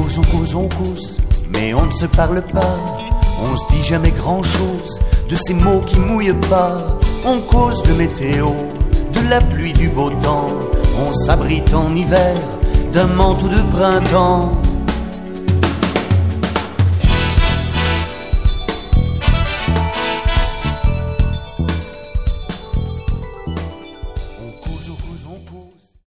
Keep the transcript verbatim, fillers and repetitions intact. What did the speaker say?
cause, on cause, on cause, mais on ne se parle pas. On se dit jamais grand chose de ces mots qui mouillent pas. On cause de météo, de la pluie, du beau temps. On s'abrite en hiver d'un manteau de printemps.